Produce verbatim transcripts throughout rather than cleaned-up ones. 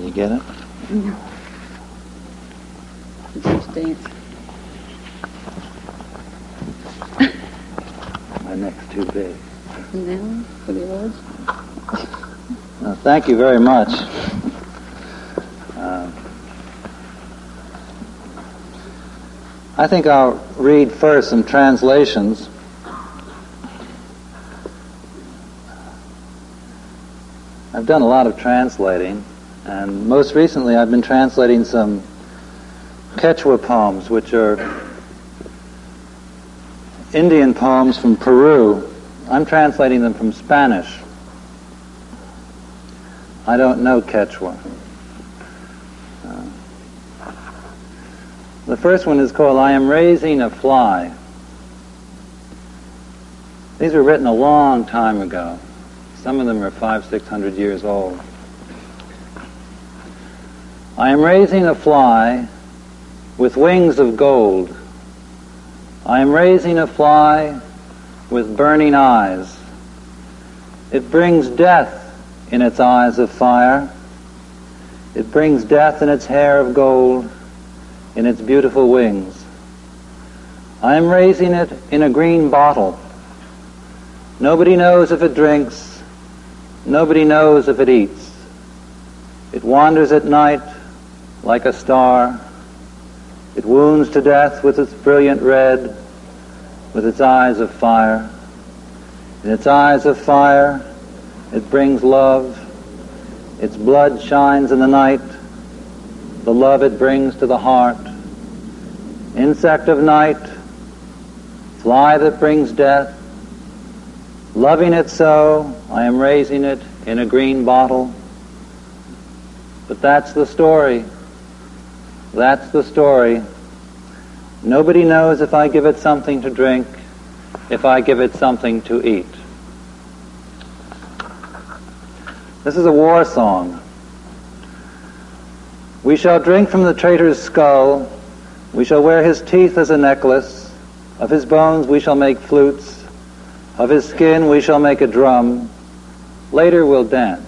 You get it? No. Just dance. My neck's too big. Now, for the words. Uh, thank you very much. Uh, I think I'll read first some translations. I've done a lot of translating, and most recently I've been translating some Quechua poems, which are Indian poems from Peru. I'm translating them from Spanish. I don't know Quechua. Uh, the first one is called I Am Raising a Fly. These were written a long time ago. Some of them are five, six hundred years old. I am raising a fly with wings of gold. I am raising a fly with burning eyes. It brings death in its eyes of fire. It brings death in its hair of gold, in its beautiful wings. I am raising it in a green bottle. Nobody knows if it drinks. Nobody knows if it eats. It wanders at night like a star. It wounds to death with its brilliant red, with its eyes of fire. In its eyes of fire, it brings love. Its blood shines in the night, the love it brings to the heart. Insect of night, fly that brings death, loving it so, I am raising it in a green bottle. But that's the story. That's the story. Nobody knows if I give it something to drink, if I give it something to eat. This is a war song. We shall drink from the traitor's skull. We shall wear his teeth as a necklace. Of his bones we shall make flutes. Of his skin we shall make a drum. Later we'll dance.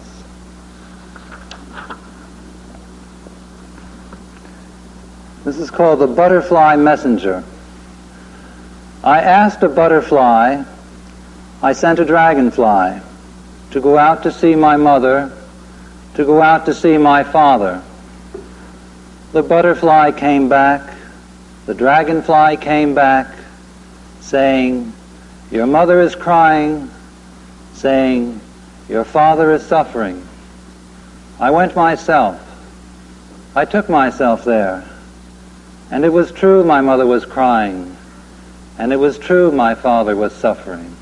This is called the Butterfly Messenger. I asked a butterfly, I sent a dragonfly, to go out to see my mother, to go out to see my father. The butterfly came back, the dragonfly came back, saying, your mother is crying, saying, your father is suffering. I went myself. I took myself there. And it was true my mother was crying. And it was true my father was suffering.